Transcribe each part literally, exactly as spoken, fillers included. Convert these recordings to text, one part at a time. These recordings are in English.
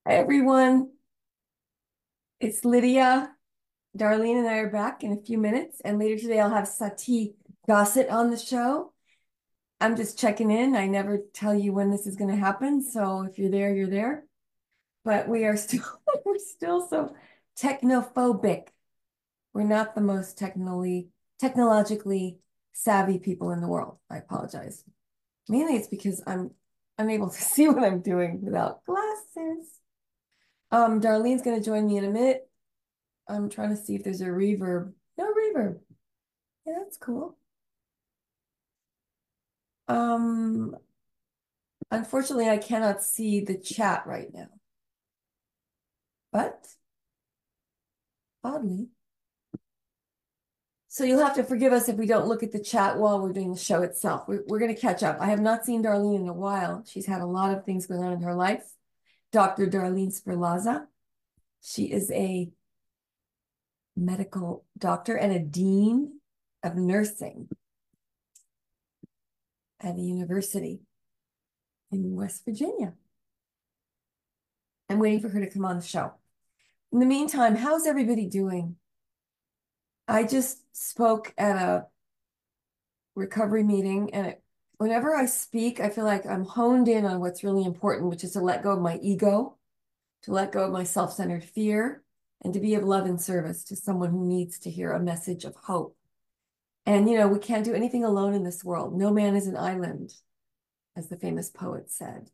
Hi, everyone. It's Lydia. Darlene and I are back in a few minutes, and later today I'll have Sati Gossett on the show. I'm just checking in. I never tell you when this is going to happen, so if you're there, you're there. But we are still we're still so technophobic. We're not the most technically technologically savvy people in the world. I apologize. Mainly it's because I'm unable to see what I'm doing without glasses. Um, Darlene's going to join me in a minute. I'm trying to see if there's a reverb. No reverb. Yeah, that's cool. Um, unfortunately, I cannot see the chat right now, but oddly. So you'll have to forgive us if we don't look at the chat while we're doing the show itself. We're, we're going to catch up. I have not seen Darlene in a while. She's had a lot of things going on in her life. Doctor Darlene Sperlaza. She is a medical doctor and a dean of nursing at a university in West Virginia. I'm waiting for her to come on the show. In the meantime, how's everybody doing? I just spoke at a recovery meeting, and it, whenever I speak, I feel like I'm honed in on what's really important, which is to let go of my ego, to let go of my self-centered fear, and to be of love and service to someone who needs to hear a message of hope. And, you know, we can't do anything alone in this world. No man is an island, as the famous poet said.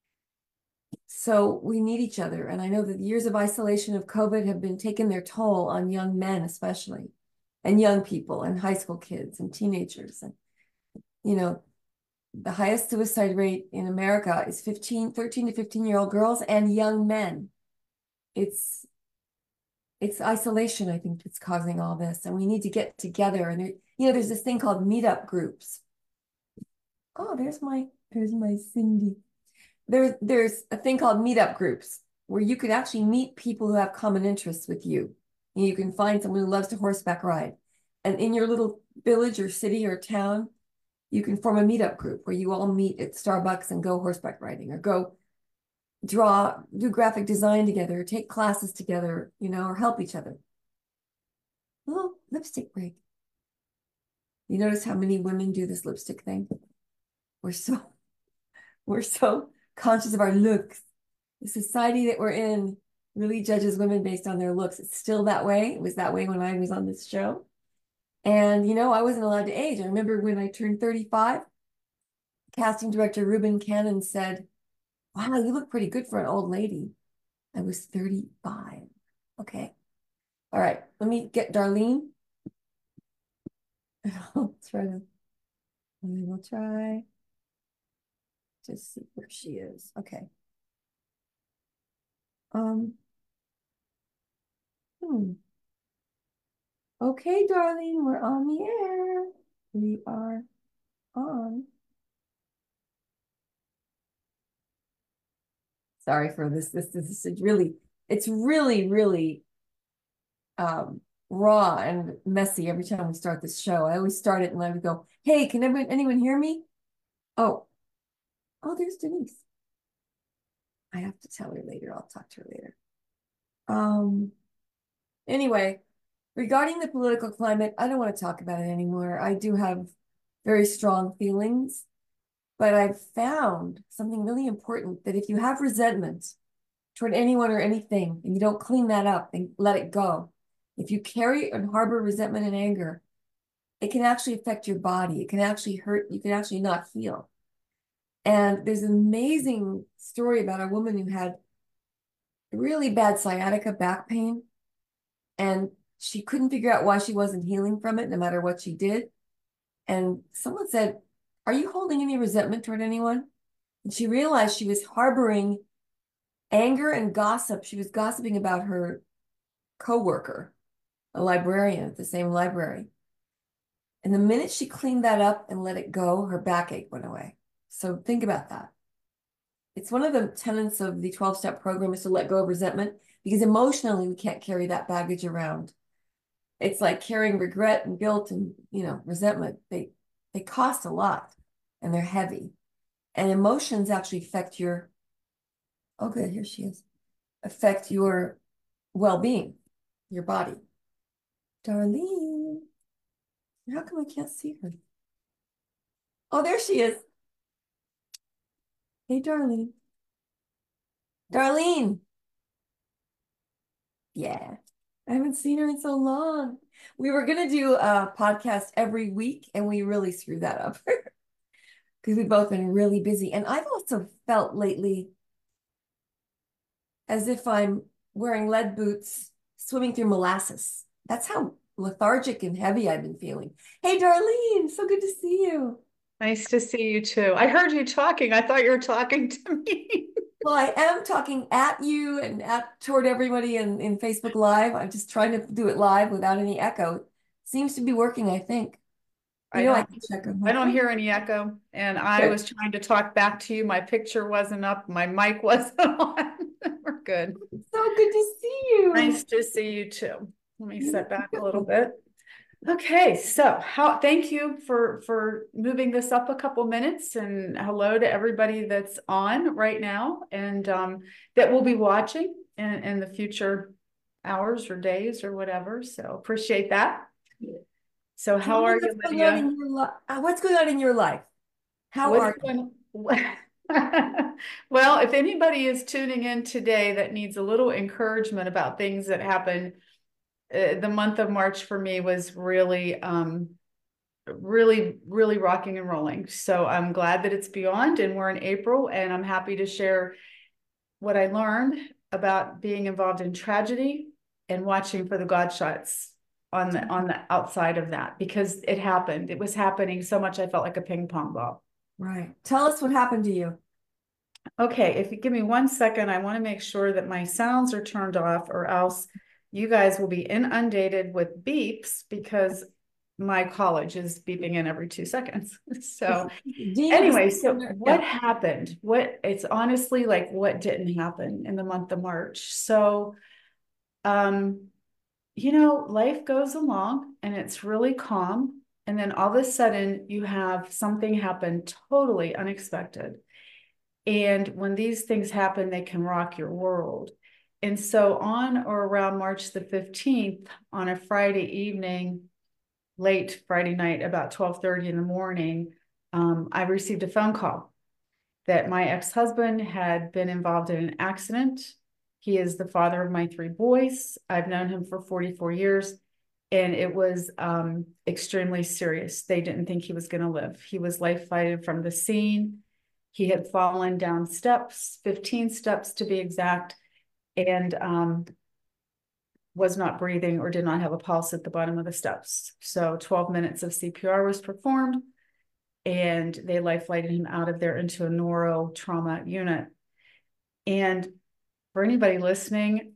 So we need each other. And I know that years of isolation of COVID have been taking their toll on young men, especially, and young people and high school kids and teenagers. And, you know, the highest suicide rate in America is fifteen, thirteen to fifteen year old girls and young men. It's, it's isolation, I think, that's causing all this. And we need to get together. And, there, you know, there's this thing called meetup groups. Oh, there's my, there's my Cindy. There, there's a thing called meetup groups where you could actually meet people who have common interests with you. You can find someone who loves to horseback ride. And in your little village or city or town, you can form a meetup group where you all meet at Starbucks and go horseback riding or go draw, do graphic design together, take classes together, you know, or help each other. Little lipstick break. You notice how many women do this lipstick thing? We're so, we're so conscious of our looks. The society that we're in really judges women based on their looks. It's still that way. It was that way when I was on this show. And, you know, I wasn't allowed to age. I remember when I turned thirty-five, casting director Reuben Cannon said, wow, you look pretty good for an old lady. I was thirty-five. Okay. All right. Let me get Darlene. I'll try to, I will try to see where she is. Okay. Um, hmm. Okay, Darlene, we're on the air. We are on. Sorry for this. This, this is really, it's really, really um, raw and messy every time we start this show. I always start it and I would go, hey, can anyone, anyone hear me? Oh, oh, there's Denise. I have to tell her later. I'll talk to her later. Um, anyway, regarding the political climate, I don't want to talk about it anymore. I do have very strong feelings, but I've found something really important that if you have resentment toward anyone or anything and you don't clean that up and let it go, if you carry and harbor resentment and anger, it can actually affect your body. It can actually hurt. You can actually not heal. And there's an amazing story about a woman who had really bad sciatica back pain, and she couldn't figure out why she wasn't healing from it, no matter what she did. And someone said, are you holding any resentment toward anyone? And she realized she was harboring anger and gossip. She was gossiping about her coworker, a librarian at the same library. And the minute she cleaned that up and let it go, her backache went away. So think about that. It's one of the tenets of the twelve-step program is to let go of resentment, because emotionally we can't carry that baggage around. It's like carrying regret and guilt and, you know, resentment. They, they cost a lot and they're heavy. And emotions actually affect your, oh good, here she is. affect your well-being, your body. Darlene, how come I can't see her? Oh, there she is. Hey, Darlene. Darlene. Yeah, I haven't seen her in so long. We were going to do a podcast every week, and we really screwed that up because we've both been really busy. And I've also felt lately as if I'm wearing lead boots, swimming through molasses. That's how lethargic and heavy I've been feeling. Hey, Darlene, so good to see you. Nice to see you too. I heard you talking. I thought you were talking to me. Well, I am talking at you and at toward everybody in, in Facebook Live. I'm just trying to do it live without any echo. Seems to be working, I think. You I know, I don't can check on I my don't phone. hear any echo. And I Good. was trying to talk back to you. My picture wasn't up, my mic wasn't on. We're good. So good to see you. Nice to see you too. Let me set back a little bit. Okay, so how thank you for for moving this up a couple minutes, and hello to everybody that's on right now and um, that will be watching in, in the future hours or days or whatever. So appreciate that. So Tell how me are what's you, going on Lydia? in your life. What's going on in your life? How What's are you? going Well, if anybody is tuning in today that needs a little encouragement about things that happened, uh, the month of March for me was really um, really, really rocking and rolling. So I'm glad that it's beyond and we're in April, and I'm happy to share what I learned about being involved in tragedy and watching for the God shots on the on the outside of that, because it happened. It was happening so much I felt like a ping pong ball. Right. Tell us what happened to you. Okay, if you give me one second, I want to make sure that my sounds are turned off, or else you guys will be inundated with beeps because my college is beeping in every two seconds. So Dean of the anyway, so center. what Yeah. happened? What it's honestly like what didn't happen in the month of March. So um, you know, life goes along and it's really calm. And then all of a sudden you have something happen totally unexpected. And when these things happen, they can rock your world. And so on or around March the fifteenth, on a Friday evening, late Friday night, about twelve thirty in the morning, um, I received a phone call that my ex-husband had been involved in an accident. He is the father of my three boys. I've known him for forty-four years, and it was um, extremely serious. They didn't think he was going to live. He was life-flighted from the scene. He had fallen down steps, fifteen steps to be exact, and um, was not breathing or did not have a pulse at the bottom of the steps. So twelve minutes of C P R was performed, and they life flighted him out of there into a neuro trauma unit. And for anybody listening,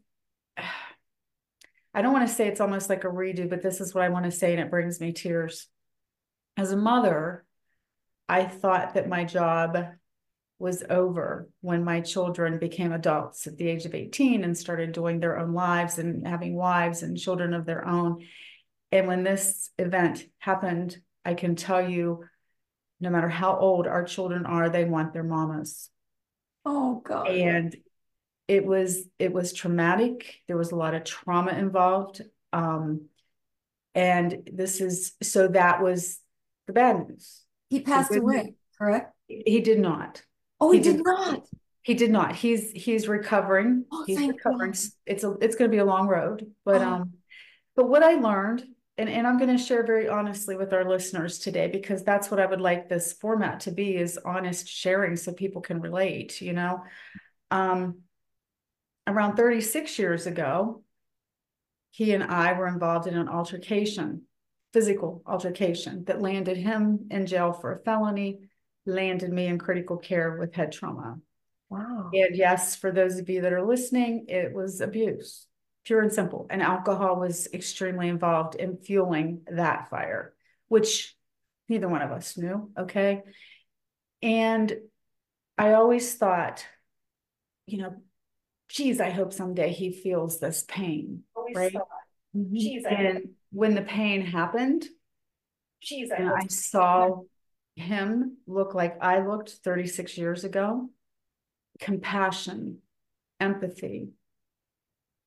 I don't want to say it's almost like a redo, but this is what I want to say, and it brings me tears. As a mother, I thought that my job was over when my children became adults at the age of eighteen and started doing their own lives and having wives and children of their own. And when this event happened, I can tell you, no matter how old our children are, they want their mamas. Oh God. And it was it was traumatic. There was a lot of trauma involved. Um, and this is so that was the bad news. He The passed good news, away, correct? he did not. Oh, He he did did not. not. He did not. He's he's recovering. Oh, He's thank recovering. God. It's a it's going to be a long road, but Oh, um, but what I learned, and and I'm going to share very honestly with our listeners today, because that's what I would like this format to be, is honest sharing so people can relate. You know, um, around thirty-six years ago, he and I were involved in an altercation, physical altercation that landed him in jail for a felony, landed me in critical care with head trauma. wow. And yes, for those of you that are listening, it was abuse, pure and simple. And alcohol was extremely involved in fueling that fire, which neither one of us knew. Okay. And I always thought, you know, geez, I hope someday he feels this pain. Always right. Thought, Mhm. geez, I and hope. When the pain happened, geez, I and hope. I saw him look like I looked thirty-six years ago, compassion, empathy,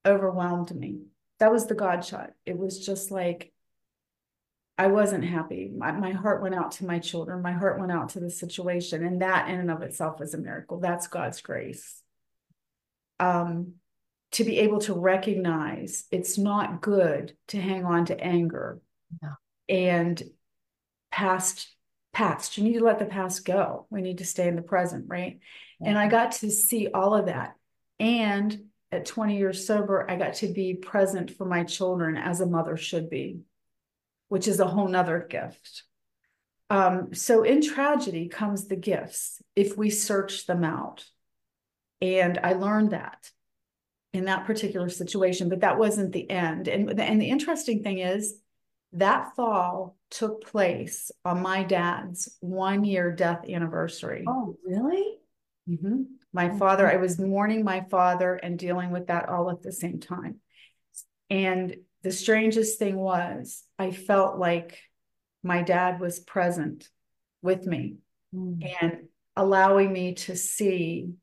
overwhelmed me. That was the God shot. It was just like, I wasn't happy. My, my heart went out to my children. My heart went out to the situation. And that in and of itself is a miracle. That's God's grace. Um, to be able to recognize it's not good to hang on to anger No. and past past. You need to let the past go. We need to stay in the present, right? Yeah. And I got to see all of that. And at twenty years sober, I got to be present for my children as a mother should be, which is a whole nother gift. Um, so in tragedy comes the gifts if we search them out. And I learned that in that particular situation, but that wasn't the end. And, and the interesting thing is that fall took place on my dad's one year death anniversary. Oh, really? Mm-hmm. My okay. father, I was mourning my father and dealing with that all at the same time. And the strangest thing was I felt like my dad was present with me mm. and allowing me to see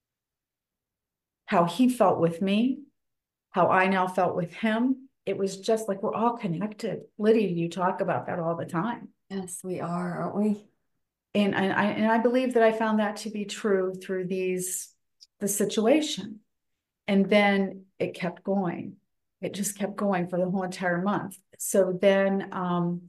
how he felt with me, how I now felt with him. It was just like we're all connected. Lydia, you talk about that all the time. Yes, we are, aren't we? And, and I and I believe that I found that to be true through these the situation. And then it kept going. It just kept going for the whole entire month. So then um,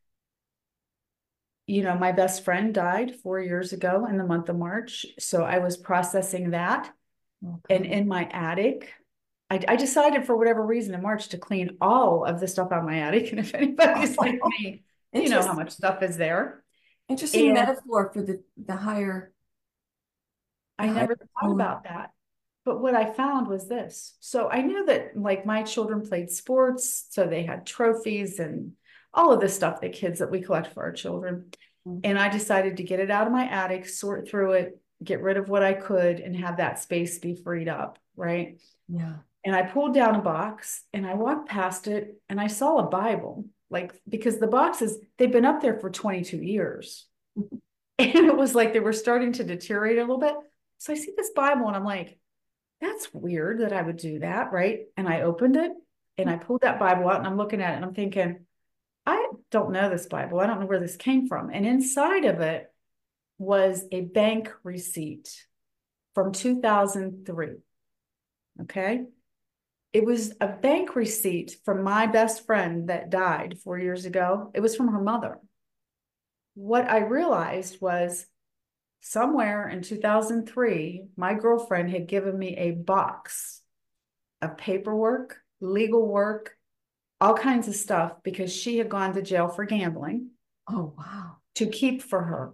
you know, my best friend died four years ago in the month of March. So I was processing that. Okay. And in my attic, I, I decided for whatever reason in March to clean all of the stuff out of my attic. And if anybody's like me, you know how much stuff is there. Interesting and metaphor for the, the higher. The I never higher thought about that. But what I found was this. So I knew that like my children played sports, so they had trophies and all of the stuff, the kids that we collect for our children. Mm-hmm. And I decided to get it out of my attic, sort through it, get rid of what I could and have that space be freed up, right? Yeah. And I pulled down a box and I walked past it and I saw a Bible, like, because the boxes, they've been up there for twenty-two years. Mm-hmm. And it was like they were starting to deteriorate a little bit. So I see this Bible and I'm like, that's weird that I would do that, right? And I opened it and I pulled that Bible out and I'm looking at it and I'm thinking, I don't know this Bible. I don't know where this came from. And inside of it was a bank receipt from two thousand three. Okay. It was a bank receipt from my best friend that died four years ago. It was from her mother. What I realized was somewhere in two thousand three, my girlfriend had given me a box of paperwork, legal work, all kinds of stuff because she had gone to jail for gambling. Oh, wow. To keep for her.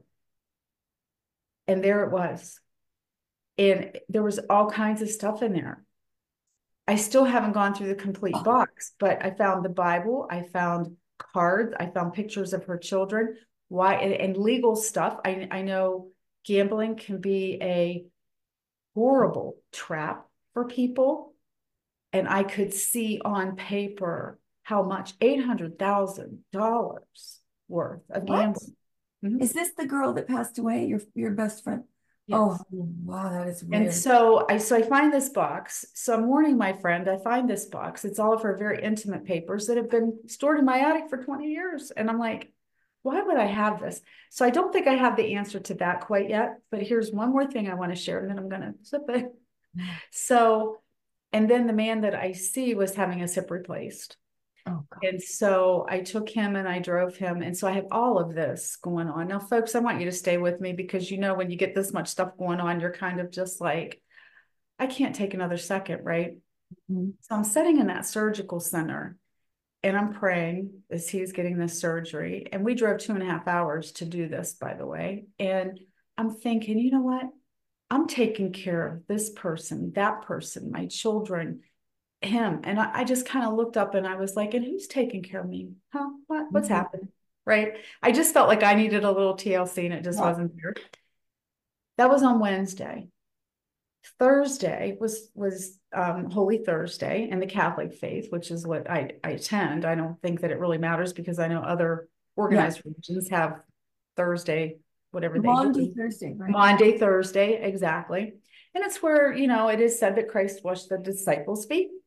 And there it was. And there was all kinds of stuff in there. I still haven't gone through the complete oh. box, but I found the Bible. I found cards. I found pictures of her children. Why and, and legal stuff. I, I know gambling can be a horrible trap for people. And I could see on paper how much eight hundred thousand dollars worth of what? Gambling. Mm-hmm. Is this the girl that passed away, your your best friend? Yes. Oh, wow, that is weird. And so I so I find this box. So I'm warning my friend, I find this box. It's all of her very intimate papers that have been stored in my attic for twenty years. And I'm like, why would I have this? So I don't think I have the answer to that quite yet. But here's one more thing I want to share, and then I'm going to zip it. So, and then the man that I see was having his hip replaced. Oh, God. And so I took him and I drove him. And so I have all of this going on. Now, folks, I want you to stay with me because, you know, when you get this much stuff going on, you're kind of just like, I can't take another second, right? Mm-hmm. So I'm sitting in that surgical center and I'm praying as he's getting this surgery. And we drove two and a half hours to do this, by the way. And I'm thinking, you know what? I'm taking care of this person, that person, my children, him. And I, I just kind of looked up and I was like, and who's taking care of me? Huh? What, what's mm-hmm. happening? Right. I just felt like I needed a little T L C and it just yeah. wasn't there. That was on Wednesday. Thursday was, was um, Holy Thursday in the Catholic faith, which is what I, I attend. I don't think that it really matters because I know other organized yeah. religions have Thursday, whatever they Maundy do. Thursday, right? Maundy Thursday, exactly. And it's where, you know, it is said that Christ washed the disciples' feet.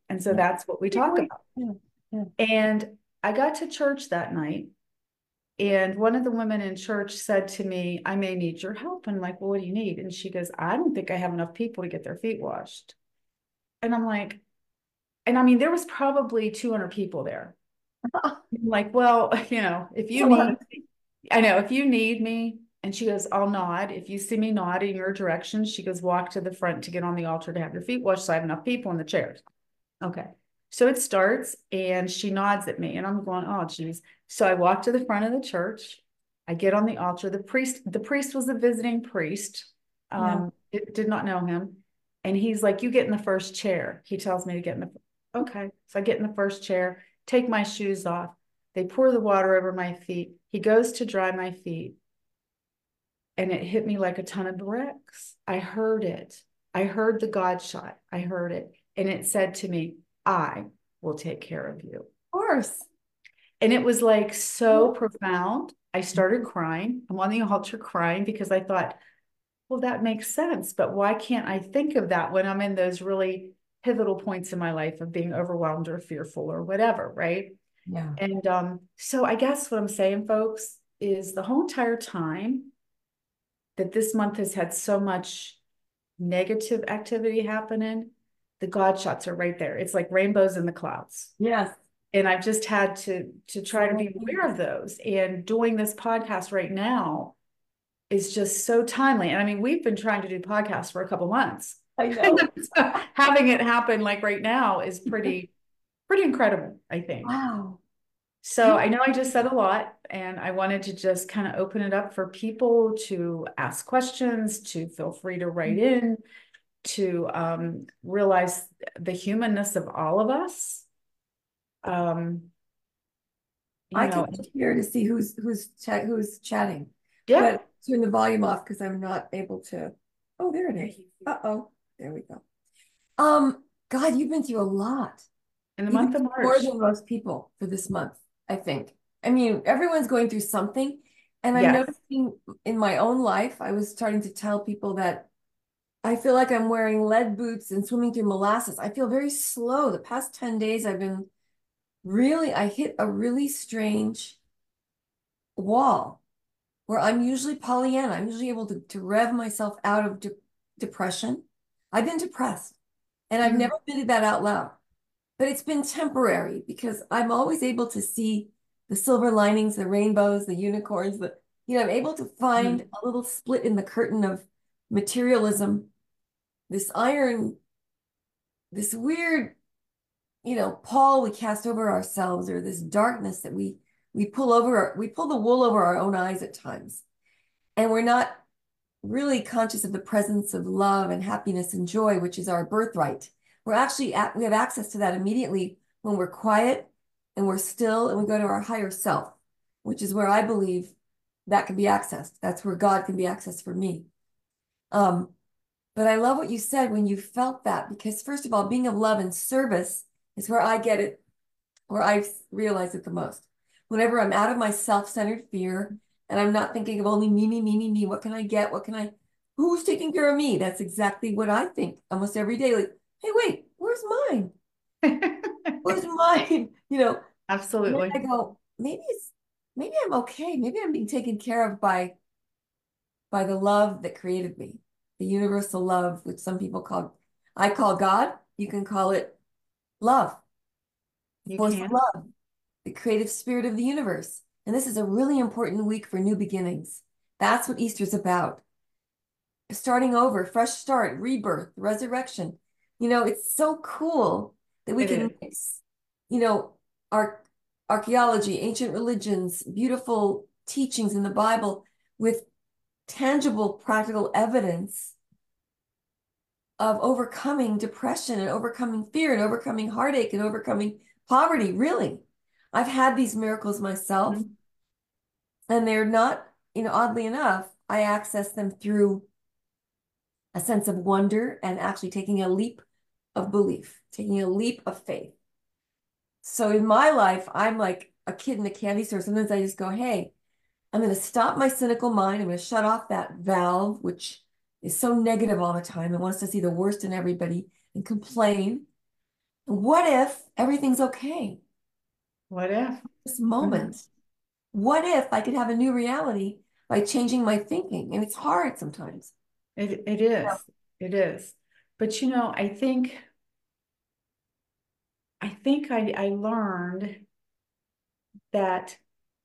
And so Yeah. that's what we Big talk week. about. Yeah. Yeah. And I got to church that night, and one of the women in church said to me, I may need your help. And I'm like, well, what do you need? And she goes, I don't think I have enough people to get their feet washed. And I'm like, and I mean, there was probably two hundred people there. I'm like, well, you know, if It's you a lot. need, I know, if you need me, and she goes, I'll nod. If you see me nod in your direction, she goes, walk to the front to get on the altar to have your feet washed. So I have enough people in the chairs. Okay. So it starts and she nods at me and I'm going, oh, geez. So I walk to the front of the church. I get on the altar. The priest, the priest was a visiting priest. Yeah. Um, it did not know him. And he's like, you get in the first chair. He tells me to get in the, okay. So I get in the first chair, take my shoes off. They pour the water over my feet. He goes to dry my feet. And it hit me like a ton of bricks. I heard it. I heard the God shot. I heard it. And it said to me, I will take care of you. Of course. And it was like so Yeah. profound. I started crying. I'm on the altar crying because I thought, well, that makes sense. But why can't I think of that when I'm in those really pivotal points in my life of being overwhelmed or fearful or whatever, right? Yeah. And um, so I guess what I'm saying, folks, is the whole entire time that this month has had so much negative activity happening, the God shots are right there. It's like rainbows in the clouds. Yes. And I've just had to to try to So be aware of those. And doing this podcast right now is just so timely. And I mean, we've been trying to do podcasts for a couple months. I know. So having it happen like right now is pretty, pretty incredible, I think. Wow. So I know I just said a lot, and I wanted to just kind of open it up for people to ask questions, to feel free to write in, to um, realize the humanness of all of us. Um, you I can know, look here to see who's who's chat who's chatting, yeah, but turn the volume off because I'm not able to. Oh, there it is. Uh-oh. There we go. Um, God, you've been through a lot. in the You've been month of through more March. than most people for this month, I think. I mean, everyone's going through something. And I'm Yes. noticing in my own life, I was starting to tell people that I feel like I'm wearing lead boots and swimming through molasses. I feel very slow. The past ten days, I've been really, I hit a really strange wall where I'm usually Pollyanna. I'm usually able to, to rev myself out of de depression. I've been depressed and I've Mhm. never admitted that out loud, but it's been temporary because I'm always able to see the silver linings, the rainbows, the unicorns, the, you know, I'm able to find Mhm. a little split in the curtain of materialism, this iron, this weird, you know, pall we cast over ourselves, or this darkness that we we pull over, we pull the wool over our own eyes at times. And we're not really conscious of the presence of love and happiness and joy, which is our birthright. We're actually at, we have access to that immediately when we're quiet and we're still and we go to our higher self, which is where I believe that can be accessed. That's where God can be accessed for me. Um, but I love what you said when you felt that, because first of all, being of love and service is where I get it, where I realize it the most. Whenever I'm out of my self-centered fear and I'm not thinking of only me, me, me, me, me, what can I get? What can I, who's taking care of me? That's exactly what I think almost every day. Like, hey, wait, where's mine? Where's mine? You know, and then Absolutely. I go, maybe it's, maybe I'm okay. Maybe I'm being taken care of by, by the love that created me, the universal love, which some people call, I call God. You can call it love, You force of can. love, the creative spirit of the universe. And this is a really important week for new beginnings. That's what Easter's about. Starting over, fresh start, rebirth, resurrection. You know, it's so cool that we It can is. mix, you know, our archaeology, ancient religions, beautiful teachings in the Bible with tangible, practical evidence of overcoming depression and overcoming fear and overcoming heartache and overcoming poverty. Really, I've had these miracles myself. Mhm. And they're not, you know, oddly enough, I access them through a sense of wonder and actually taking a leap of belief, taking a leap of faith. So in my life, I'm like a kid in a candy store. Sometimes I just go, hey, I'm going to stop my cynical mind. I'm going to shut off that valve, which is so negative all the time and wants to see the worst in everybody and complain. What if everything's okay? What if? This Mhm. moment. What if I could have a new reality by changing my thinking? And it's hard sometimes. It it Yeah. is. It is. But you know, I think I think I, I learned that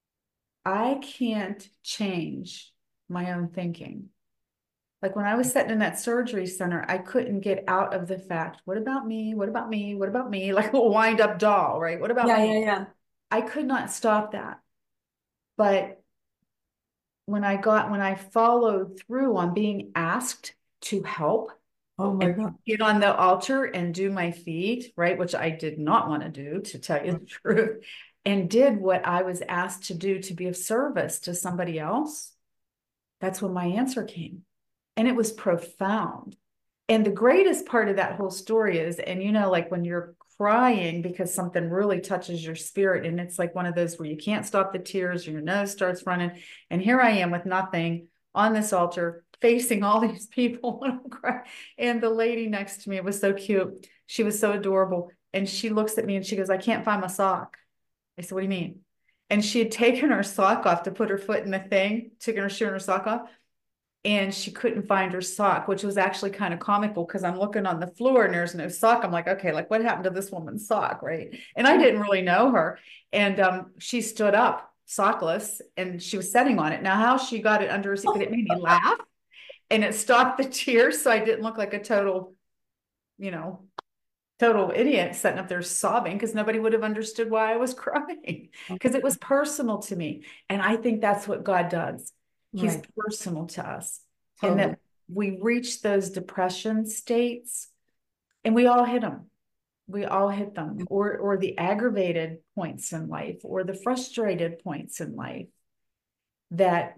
I can't change my own thinking. Like when I was sitting in that surgery center, I couldn't get out of the fact, what about me? What about me? What about me? Like a wind up doll, right? What about Yeah, yeah, me? yeah. I could not stop that. But when I got, when I followed through on being asked to help Oh my and God. get on the altar and do my feet, right? Which I did not want to do, to tell you the truth, and did what I was asked to do to be of service to somebody else, that's when my answer came. And it was profound. And the greatest part of that whole story is, and you know, like when you're crying because something really touches your spirit, and it's like one of those where you can't stop the tears, or your nose starts running. And here I am with nothing on this altar, facing all these people, and I'm crying. And the lady next to me, it was so cute. She was so adorable. And she looks at me and she goes, I can't find my sock. I said, what do you mean? And she had taken her sock off to put her foot in the thing, taking her shoe and her sock off, and she couldn't find her sock, which was actually kind of comical because I'm looking on the floor and there's no sock. I'm like, okay, like what happened to this woman's sock, right? And I didn't really know her. And um, she stood up sockless and she was sitting on it. Now, how she got it under her seat, but it made me laugh and it stopped the tears, so I didn't look like a total, you know, total idiot sitting up there sobbing, because nobody would have understood why I was crying, because it was personal to me. And I think that's what God does. He's Right. personal to us. And Totally. that we reach those depression states and we all hit them. We all hit them, or or the aggravated points in life, or the frustrated points in life, that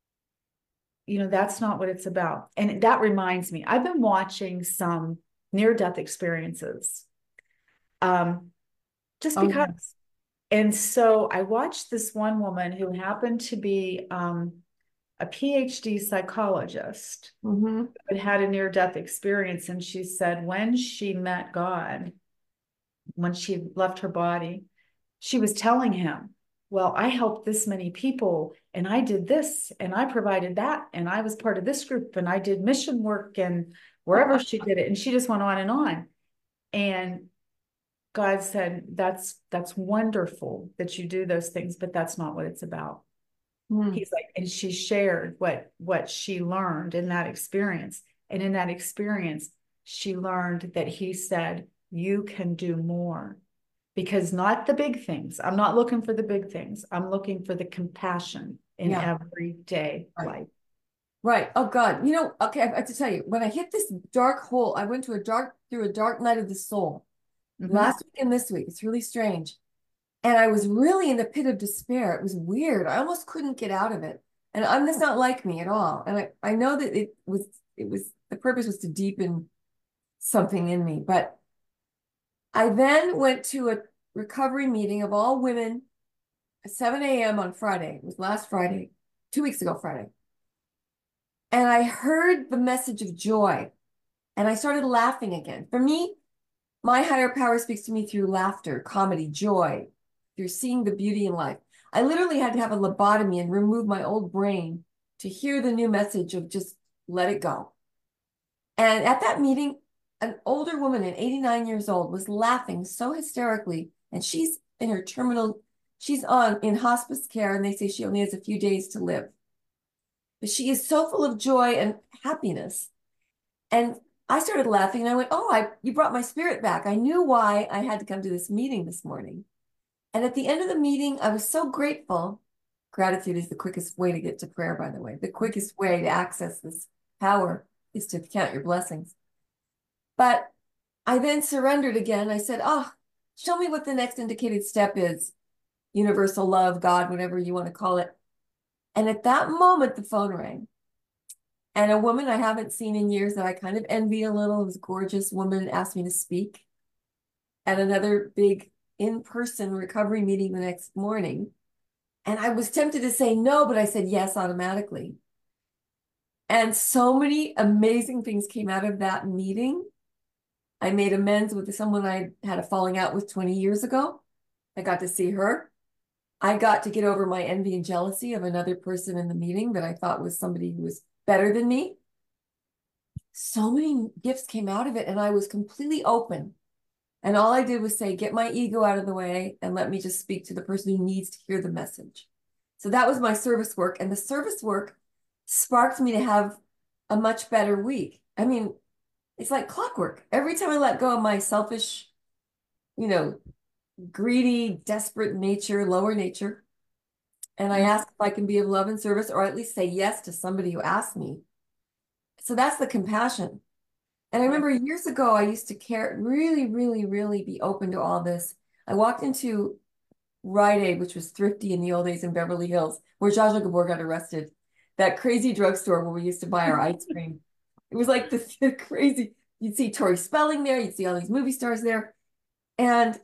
you know that's not what it's about. And that reminds me, I've been watching some near death experiences, um just Oh, because. yes. And so I watched this one woman who happened to be um, a PhD psychologist, Mm-hmm. but had a near death experience. And she said when she met God, when she left her body, she was telling him, well, I helped this many people and I did this and I provided that and I was part of this group and I did mission work and wherever she did it. And she just went on and on. And God said, that's that's wonderful that you do those things, but that's not what it's about. Mm. He's like, and she shared what what she learned in that experience. And in that experience, she learned that he said, you can do more. Because not the big things. I'm not looking for the big things. I'm looking for the compassion in Yeah. everyday Right. life. Right. Oh God. You know, okay, I have to tell you, when I hit this dark hole, I went to a dark through a dark night of the soul Mm-hmm. last week and this week. It's really strange. And I was really in the pit of despair. It was weird. I almost couldn't get out of it. And I'm that's not like me at all. And I, I know that it was it was the purpose was to deepen something in me. But I then went to a recovery meeting of all women at seven a m on Friday. It was last Friday, two weeks ago Friday. And I heard the message of joy and I started laughing again. For me, my higher power speaks to me through laughter, comedy, joy, through seeing the beauty in life. I literally had to have a lobotomy and remove my old brain to hear the new message of just let it go. And at that meeting, an older woman at eighty-nine years old was laughing so hysterically, and she's in her terminal, she's on in hospice care, and they say she only has a few days to live. But she is so full of joy and happiness. And I started laughing and I went, oh, I you brought my spirit back. I knew why I had to come to this meeting this morning. And at the end of the meeting, I was so grateful. Gratitude is the quickest way to get to prayer, by the way. The quickest way to access this power is to count your blessings. But I then surrendered again. I said, oh, show me what the next indicated step is. Universal love, God, whatever you want to call it. And at that moment, the phone rang. And a woman I haven't seen in years that I kind of envy a little, this gorgeous woman, asked me to speak at another big in-person recovery meeting the next morning. And I was tempted to say no, but I said yes automatically. And so many amazing things came out of that meeting. I made amends with someone I had a falling out with twenty years ago. I got to see her. I got to get over my envy and jealousy of another person in the meeting that I thought was somebody who was better than me. So many gifts came out of it, and I was completely open. And all I did was say, get my ego out of the way and let me just speak to the person who needs to hear the message. So that was my service work. And the service work sparked me to have a much better week. I mean, it's like clockwork. Every time I let go of my selfish, you know, greedy, desperate nature, lower nature, and I ask if I can be of love and service, or at least say yes to somebody who asked me. So that's the compassion. And I remember years ago, I used to care, really, really, really be open to all this. I walked into Rite Aid, which was thrifty in the old days in Beverly Hills, where Zsa Zsa Gabor got arrested. That crazy drugstore where we used to buy our ice cream. It was like this crazy, you'd see Tori Spelling there, you'd see all these movie stars there. And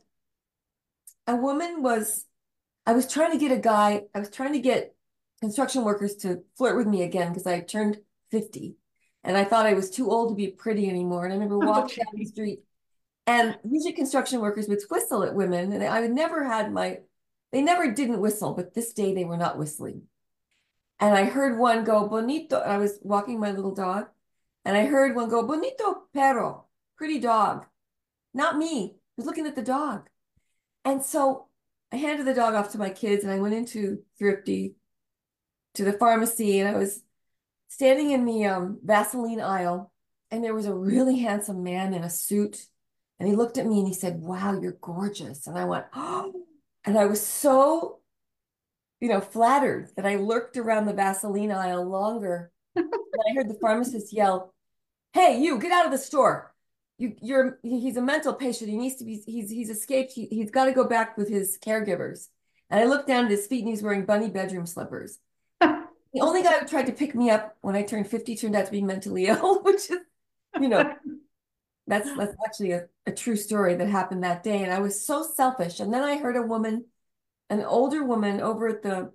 a woman was, I was trying to get a guy, I was trying to get construction workers to flirt with me again because I turned fifty. And I thought I was too old to be pretty anymore. And I remember walking Okay. down the street, and usually construction workers would whistle at women. And I never had my, they never didn't whistle, but this day they were not whistling. And I heard one go, bonito. I was walking my little dog, and I heard one go, bonito perro, pretty dog. Not me. I was looking at the dog. And so I handed the dog off to my kids, and I went into Thrifty to the pharmacy, and I was standing in the um, Vaseline aisle, and there was a really handsome man in a suit. And he looked at me and he said, wow, you're gorgeous. And I went, oh, and I was so, you know, flattered that I lurked around the Vaseline aisle longer. And I heard the pharmacist yell, hey, you, get out of the store. You, you're, he's a mental patient. He needs to be, he's, he's escaped. He, he's got to go back with his caregivers. And I looked down at his feet, and he's wearing bunny bedroom slippers. The only guy who tried to pick me up when I turned fifty turned out to be mentally ill, which is, you know, that's that's actually a, a true story that happened that day. And I was so selfish. And then I heard a woman, an older woman over at the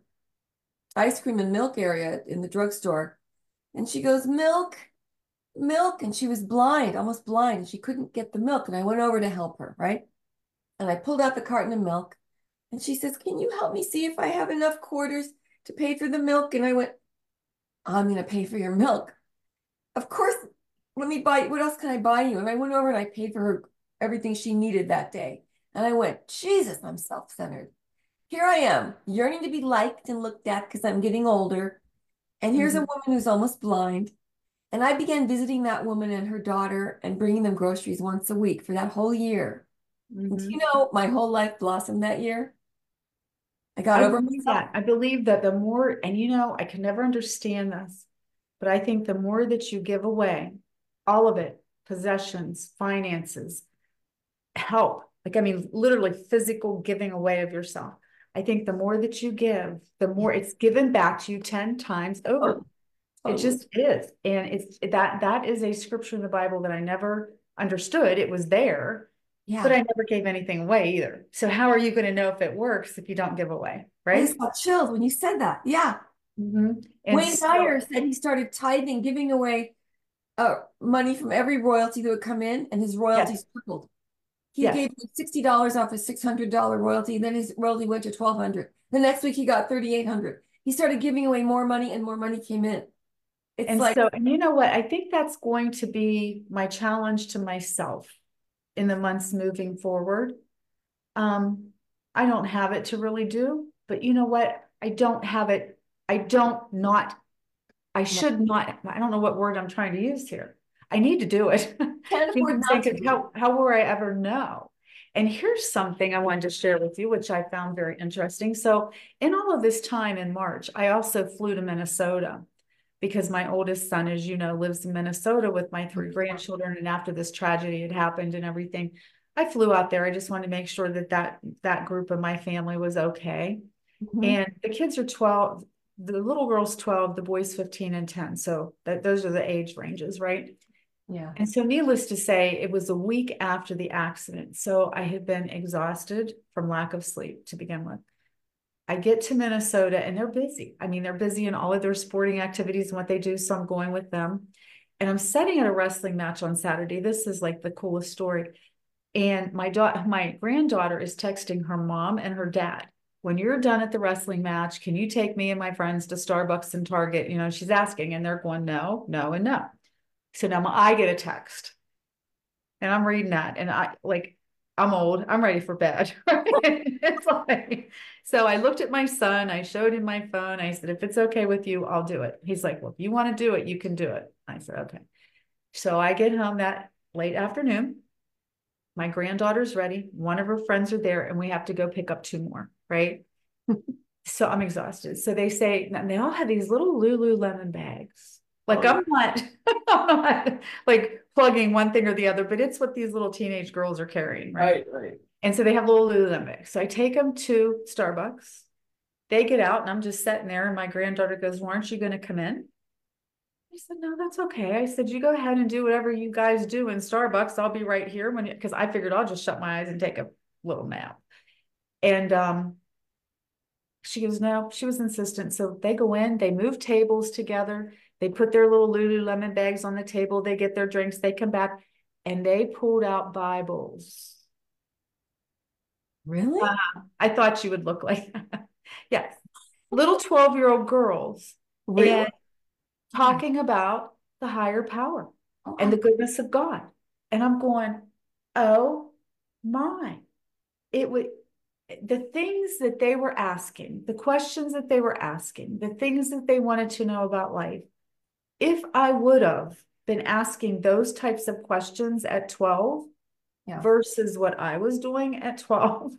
ice cream and milk area in the drugstore. And she goes, milk, milk. And she was blind, almost blind. And she couldn't get the milk. And I went over to help her, right? And I pulled out the carton of milk. And she says, can you help me see if I have enough quarters to pay for the milk? And I went, I'm going to pay for your milk. Of course, let me buy, what else can I buy you? And I went over and I paid for her everything she needed that day. And I went, Jesus, I'm self-centered. Here I am, yearning to be liked and looked at because I'm getting older. And here's mm-hmm. a woman who's almost blind. And I began visiting that woman and her daughter and bringing them groceries once a week for that whole year. Mm-hmm. Do you know, my whole life blossomed that year. I got I over believe that. I believe that the more, and you know, I can never understand this, but I think the more that you give away, all of it, possessions, finances, help, like, I mean, literally physical giving away of yourself. I think the more that you give, the more it's given back to you ten times over. Oh, it just is. And it's that, that is a scripture in the Bible that I never understood. It was there. Yeah. But I never gave anything away either. So how are you going to know if it works if you don't give away, right? I just got chilled when you said that. Yeah. Mm-hmm. Wayne so, Dyer said he started tithing, giving away uh, money from every royalty that would come in, and his royalties yes. tripled. He yes. gave sixty dollars off his six hundred dollar royalty, and then his royalty went to twelve hundred dollars. The next week he got thirty-eight hundred dollars. He started giving away more money, and more money came in. It's and like, so, and you know what? I think that's going to be my challenge to myself in the months moving forward. Um, I don't have it to really do, but you know what? I don't have it. I don't not, I should not, I don't know what word I'm trying to use here. I need to do it. Can't afford not to. How, how will I ever know? And here's something I wanted to share with you, which I found very interesting. So in all of this time in March, I also flew to Minnesota because my oldest son, as you know, lives in Minnesota with my three grandchildren. And after this tragedy had happened and everything, I flew out there. I just wanted to make sure that that, that group of my family was okay. Mm-hmm. And the kids are twelve, the little girl's twelve, the boys fifteen and ten. So that those are the age ranges, right? Yeah. And so needless to say, it was a week after the accident. So I had been exhausted from lack of sleep to begin with. I get to Minnesota and they're busy. I mean, they're busy in all of their sporting activities and what they do. So I'm going with them. And I'm setting at a wrestling match on Saturday. This is like the coolest story. And my daughter, my granddaughter is texting her mom and her dad. When you're done at the wrestling match, can you take me and my friends to Starbucks and Target? You know, she's asking, and they're going, no, no, and no. So now I get a text, and I'm reading that, and I like, I'm old, I'm ready for bed. Right? It's like, so I looked at my son, I showed him my phone. I said, if it's okay with you, I'll do it. He's like, well, if you want to do it, you can do it. I said, okay. So I get home that late afternoon. My granddaughter's ready. One of her friends are there, and we have to go pick up two more, right? So I'm exhausted. So they say, and they all have these little Lululemon bags. Like Oh, I'm not, I'm not like plugging one thing or the other, but it's what these little teenage girls are carrying, right? right, right. And so they have little Lululemon bags. So I take them to Starbucks. They get out, and I'm just sitting there, and my granddaughter goes, well, aren't you going to come in? I said, no, that's okay. I said, you go ahead and do whatever you guys do in Starbucks. I'll be right here when, because I figured I'll just shut my eyes and take a little nap. And um, she goes, no, she was insistent. So they go in, they move tables together. They put their little Lululemon bags on the table. They get their drinks. They come back, and they pulled out Bibles. Really? Uh, I thought you would look like that. Yes. Little twelve year old girls. Really? And talking about the higher power and the Oh, goodness of God. And I'm going, oh my. It would, the things that they were asking, the questions that they were asking, the things that they wanted to know about life. If I would have been asking those types of questions at twelve yeah. versus what I was doing at twelve,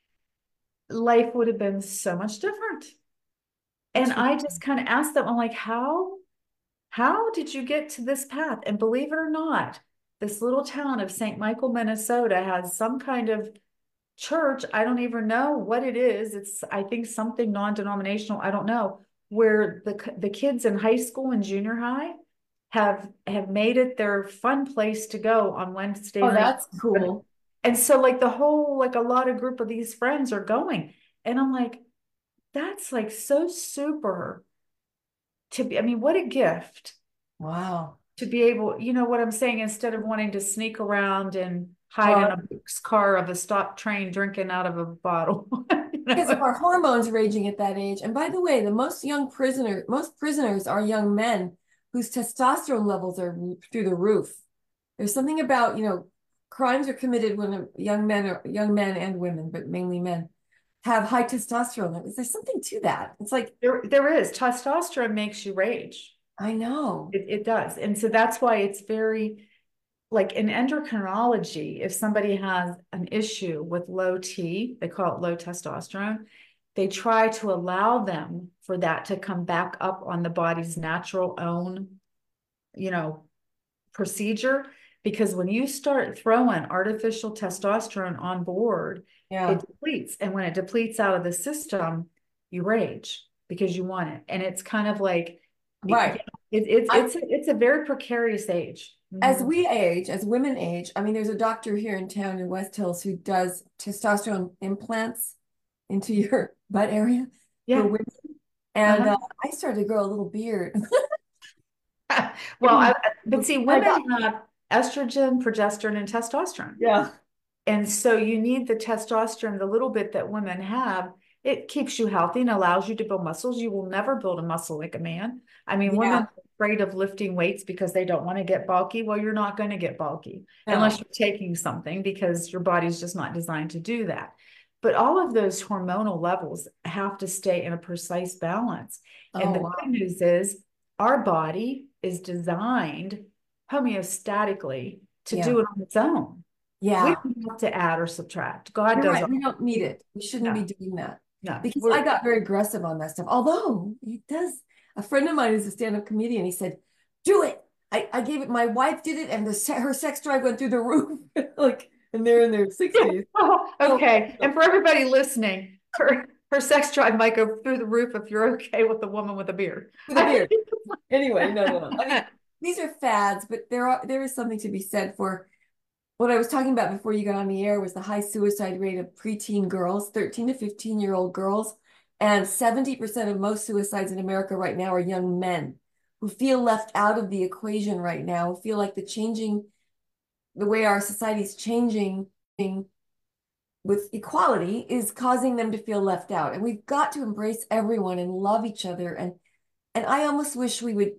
life would have been so much different. And That's I just kind of asked them, I'm like, how How did you get to this path? And believe it or not, this little town of Saint Michael, Minnesota has some kind of church. I don't even know what it is. It's, I think, something non-denominational. I don't know, where the, the kids in high school and junior high have have made it their fun place to go on Wednesday oh, night. that's cool. And so like the whole, like a lot of group of these friends are going. And I'm like, that's like so super to be, I mean, what a gift Wow. to be able, you know what I'm saying, instead of wanting to sneak around and hide in Well, a car of a stopped train drinking out of a bottle. You because of know? our hormones raging at that age. And by the way, the most young prisoner, most prisoners are young men whose testosterone levels are through the roof. There's something about, you know, crimes are committed when young men or young men and women, but mainly men, have high testosterone levels. There's something to that. It's like, There, there is. Testosterone makes you rage. I know. It, it does. And so that's why it's very, like in endocrinology, if somebody has an issue with low T, they call it low testosterone, they try to allow them for that to come back up on the body's natural own, you know, procedure. Because when you start throwing artificial testosterone on board, Yeah. it depletes. And when it depletes out of the system, you rage because you want it. And it's kind of like, it, Right. it's I, it's a, it's a very precarious age. as Mhm. we age, as women age, I mean, there's a doctor here in town in West Hills who does testosterone implants into your butt area for Yeah. women. And Uh-huh. uh, I started to grow a little beard. Well, I, but see, I women got, have estrogen, progesterone, and testosterone. yeah. And so you need the testosterone, the little bit that women have. It keeps you healthy and allows you to build muscles. You will never build a muscle like a man. I mean, women Yeah. are afraid of lifting weights because they don't want to get bulky. Well, you're not going to get bulky unless No. you're taking something, because your body's just not designed to do that. But all of those hormonal levels have to stay in a precise balance. And Oh, the good wow. news is our body is designed homeostatically to Yeah. do it on its own. We Yeah. don't have to add or subtract. God You're does right. all. We don't need it. We shouldn't be No, doing that no. because I We're got very aggressive on that stuff. Although it does, a friend of mine is a stand-up comedian. He said, do it. I, I gave it, my wife did it, and the her sex drive went through the roof. Like, and they're in their sixties. oh, So, okay. And for everybody listening, her her sex drive might go through the roof if you're okay with a woman with a beard. with a beard. Anyway, no, no, no. I mean, these are fads, but there are there is something to be said for what I was talking about before you got on the air was the high suicide rate of preteen girls, thirteen to fifteen year old girls. And seventy percent of most suicides in America right now are young men who feel left out of the equation right now, who feel like the changing, the way our society is changing with equality is causing them to feel left out. And we've got to embrace everyone and love each other. And and I almost wish we would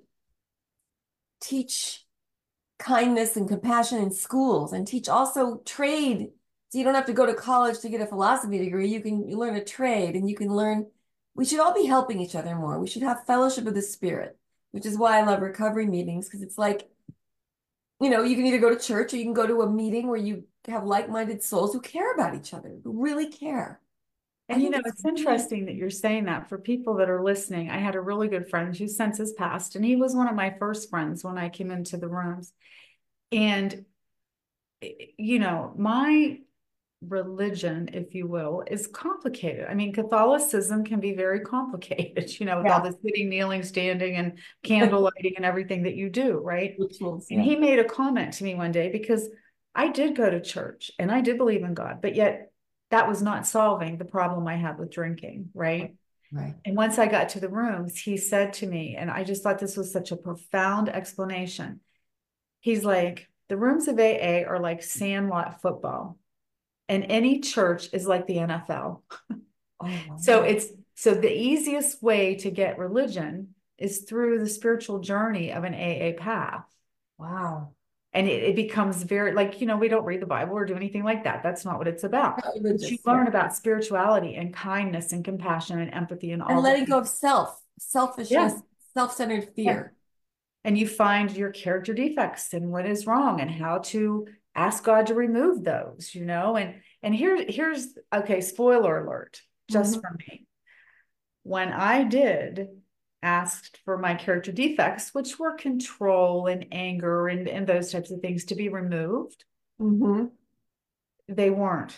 teach kindness and compassion in schools and teach also trade. So you don't have to go to college to get a philosophy degree. You can you learn a trade and you can learn. We should all be helping each other more. We should have fellowship of the spirit, which is why I love recovery meetings, because it's like, you know, you can either go to church or you can go to a meeting where you have like-minded souls who care about each other, who really care. I And you think know, it's it's interesting that you're saying that. For people that are listening, I had a really good friend who since has passed, and he was one of my first friends when I came into the rooms. And, you know, my religion, if you will, is complicated. I mean, Catholicism can be very complicated, you know, with all yeah, the sitting, kneeling, standing, and candle lighting and everything that you do, right? rituals. And Yeah. he made a comment to me one day, because I did go to church and I did believe in God, but yet that was not solving the problem I had with drinking, right? Right. And once I got to the rooms, he said to me, and I just thought this was such a profound explanation. He's like, the rooms of A A are like sandlot football, and any church is like the N F L. Oh, wow. So it's so the easiest way to get religion is through the spiritual journey of an A A path. Wow. And it, it becomes very, like, you know, we don't read the Bible or do anything like that. That's not what it's about. Not But you religious, yeah. learn about spirituality and kindness and compassion and empathy and And all the letting go of self, yeah, selfishness, self-centered yeah. fear. And you find your character defects and what is wrong and how to ask God to remove those, you know. And and here, here's okay, spoiler alert, just Mhm. for me. When I did asked for my character defects, which were control and anger and, and those types of things, to be removed, Mhm. they weren't.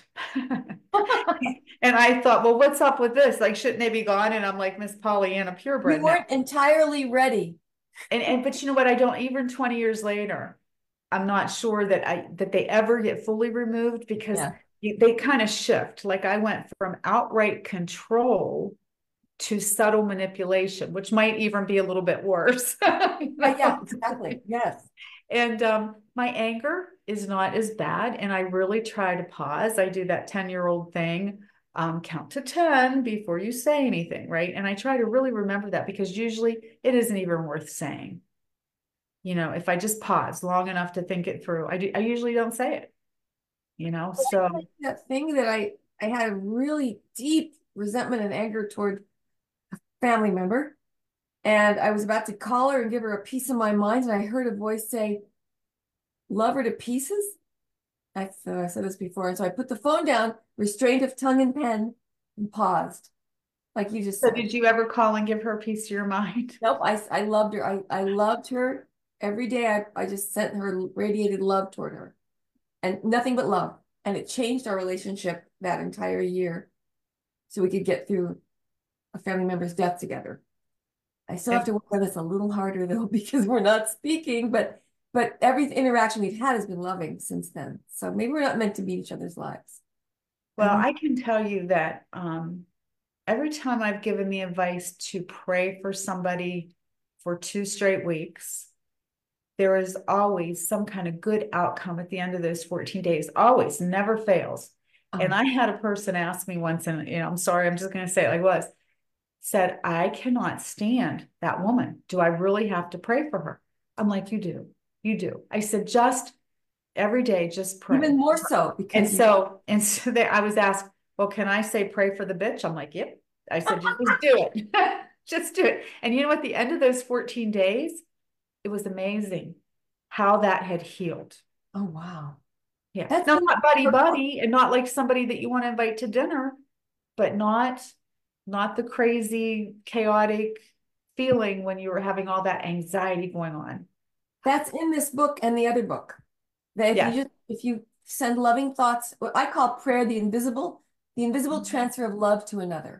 And I thought, well, what's up with this? Like, shouldn't they be gone? And I'm like, Miss Pollyanna You purebred now. weren't entirely ready. And and but you know what? I don't, even twenty years later, I'm not sure that I that they ever get fully removed, because Yeah. they kind of shift. Like, I went from outright control to subtle manipulation, which might even be a little bit worse. You Uh, yeah, know? exactly. Yes. And um, my anger is not as bad. And I really try to pause. I do that ten year old thing, um, count to ten before you say anything, right? And I try to really remember that, because usually it isn't even worth saying. You know, if I just pause long enough to think it through, I, do, I usually don't say it, you know? So, Like that thing that I I had a really deep resentment and anger toward a family member, and I was about to call her and give her a piece of my mind, and I heard a voice say, "Love her to pieces." I, so I said this before, and so I put the phone down, restraint of tongue and pen, and paused, like you just so said. did you ever call and give her a piece of your mind? Nope, I I loved her. I I loved her every day. I I just sent her radiated love toward her, and nothing but love. And it changed our relationship that entire year, so we could get through a family member's death together. I still have to work on this a little harder though, because we're not speaking, but but every interaction we've had has been loving since then. So maybe we're not meant to be each other's lives. I Well, don't. I can tell you that um, every time I've given the advice to pray for somebody for two straight weeks, there is always some kind of good outcome at the end of those fourteen days, always, never fails. And Oh, I had a person ask me once, and you know, I'm sorry, I'm just going to say it like it was, said, I cannot stand that woman. Do I really have to pray for her? I'm like, you do, you do. I said, just every day, just pray. even more so And because you. so, and so there, I was asked, well, can I say pray for the bitch? I'm like, yep. I said, just do it. Just do it. And you know, at the end of those fourteen days, it was amazing how that had healed. Oh wow, Yeah. that's Now, been not buddy buddy and not like somebody that you want to invite to dinner, but not, not the crazy, chaotic feeling when you were having all that anxiety going on. that's in this book and the other book. That if you Yes. just if you send loving thoughts, what I call prayer the invisible, the invisible transfer of love to another.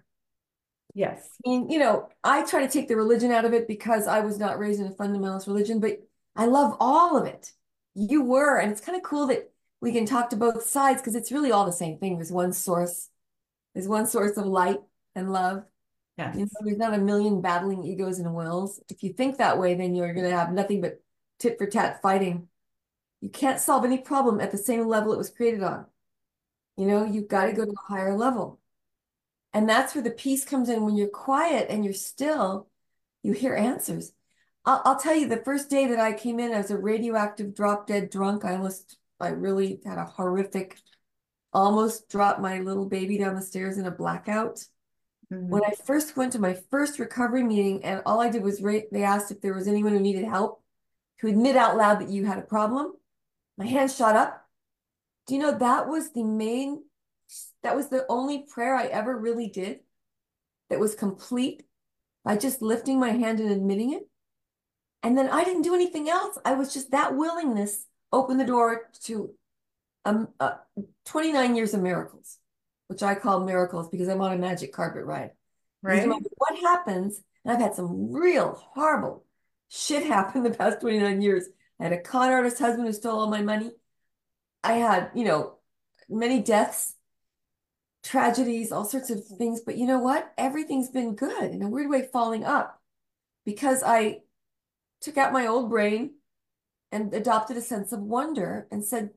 Yes. I mean, you know, I try to take the religion out of it because I was not raised in a fundamentalist religion, but I love all of it. You were, and it's kind of cool that we can talk to both sides because it's really all the same thing. There's one source, there's one source of light and love. Yes. You know, there's not a million battling egos and wills. If you think that way, then you're going to have nothing but tit for tat fighting. You can't solve any problem at the same level it was created on. You know, you've got to Right. go to a higher level. And that's where the peace comes in. When you're quiet and you're still, you hear answers. I'll, I'll tell you, the first day that I came in as a radioactive drop dead drunk, I almost, I really had a horrific, almost dropped my little baby down the stairs in a blackout. When Mhm. I first went to my first recovery meeting, and all I did was rate, they asked if there was anyone who needed help to admit out loud that you had a problem. My hand shot up. Do you know that was the main, that was the only prayer I ever really did that was complete by just lifting my hand and admitting it. And then I didn't do anything else. I was just that willingness opened the door to um, uh, twenty-nine years of miracles, which I call miracles because I'm on a magic carpet ride. Because no Right. matter what happens, and I've had some real horrible shit happen the past twenty-nine years. I had a con artist husband who stole all my money. I had, you know, many deaths, tragedies, all sorts of things. But you know what? Everything's been good in a weird way, falling up because I took out my old brain and adopted a sense of wonder and said,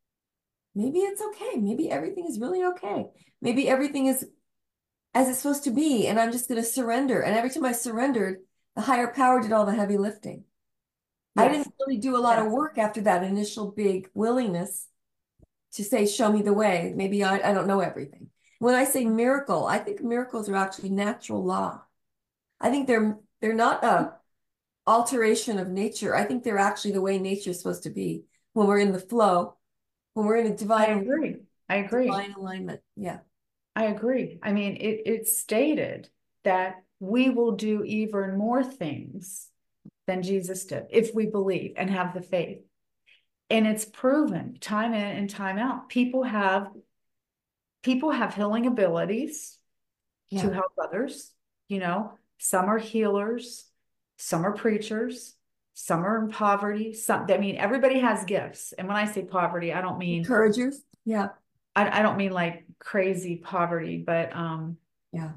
maybe it's okay. Maybe everything is really okay. Maybe everything is as it's supposed to be. And I'm just going to surrender. And every time I surrendered, the higher power did all the heavy lifting. I Yes. didn't really do a lot Yes. of work after that initial big willingness to say, show me the way. Maybe I, I don't know everything. When I say miracle, I think miracles are actually natural law. I think they're they're not a alteration of nature. I think they're actually the way nature is supposed to be when we're in the flow, when we're in a I divine agree. I agree. divine alignment. Yeah. I agree. I mean, it, it's stated that we will do even more things than Jesus did if we believe and have the faith. And it's proven time in and time out. People have people have healing abilities to Yeah. help others. You know, some are healers, some are preachers, some are in poverty. Some, I mean, everybody has gifts. And when I say poverty, I don't mean Encouragers. Yeah. I, I don't mean like crazy poverty, but um, Yeah.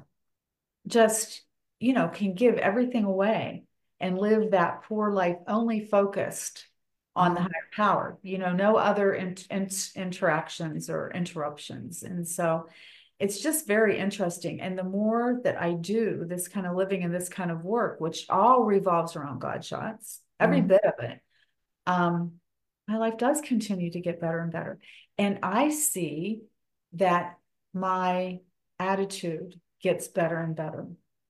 just, you know, can give everything away and live that poor life only focused on the Oh, higher power, you know, no other in, in, interactions or interruptions. And so it's just very interesting. And the more that I do this kind of living and this kind of work, which all revolves around God shots, every mm. bit of it, um, my life does continue to get better and better. And I see that my attitude gets better and better.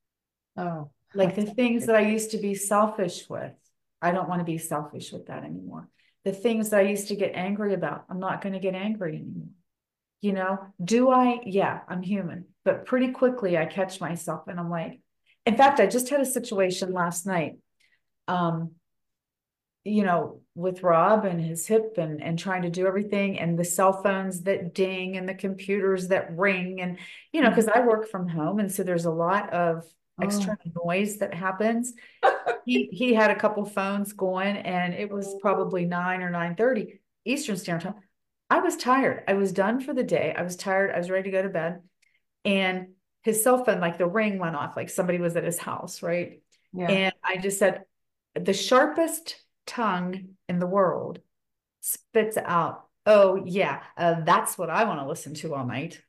Oh, Like the things that I used to be selfish with, I don't want to be selfish with that anymore. The things that I used to get angry about, I'm not going to get angry anymore. You know, do I? Yeah, I'm human, but pretty quickly I catch myself and I'm like, in fact, I just had a situation last night. Um, you know, with Rob and his hip and and trying to do everything and the cell phones that ding and the computers that ring and you know, because I work from home and so there's a lot of oh, external noise that happens. He he had a couple phones going and it was probably nine or nine thirty Eastern Standard Time. I was tired. I was done for the day. I was tired. I was ready to go to bed. And his cell phone, like the ring went off, like somebody was at his house, right? yeah. And I just said, the sharpest tongue in the world spits out, oh yeah, uh, that's what I want to listen to all night.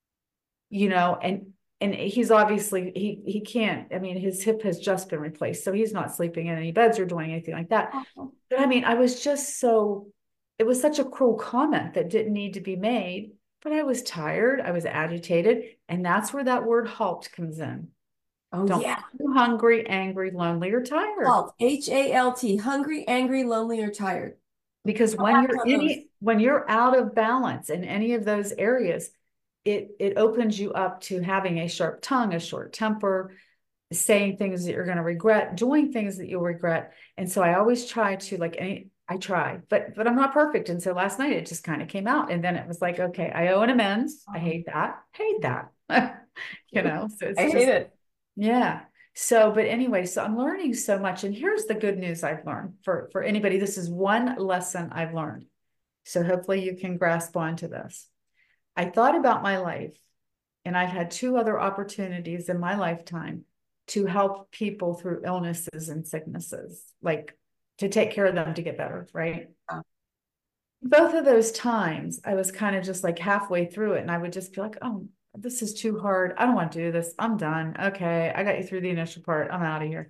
You know, and and he's obviously he he can't. I mean, his hip has just been replaced, so he's not sleeping in any beds or doing anything like that. Oh, But I mean, I was just so it was such a cruel comment that didn't need to be made. But I was tired, I was agitated, and that's where that word halt comes in. oh Don't yeah. be hungry, angry, lonely, or tired. Halt. H A L T. Hungry, angry, lonely, or tired. Because Come when back you're on those. any when you're out of balance in any of those areas, it it opens you up to having a sharp tongue, a short temper, saying things that you're going to regret, doing things that you'll regret. And so I always try to like any I try, but but I'm not perfect. And so last night it just kind of came out. And then it was like, okay, I owe an amends. I Um, hate that. Hate that. You know, so I it's hate just it. yeah. So, but anyway, so I'm learning so much. And here's the good news I've learned for, for anybody. This is one lesson I've learned. So hopefully you can grasp onto this. I thought about my life and I've had two other opportunities in my lifetime to help people through illnesses and sicknesses, like to take care of them to get better, right? Yeah. Both of those times, I was kind of just like halfway through it, and I would just be like, oh, this is too hard. I don't want to do this. I'm done. Okay, I got you through the initial part. I'm out of here.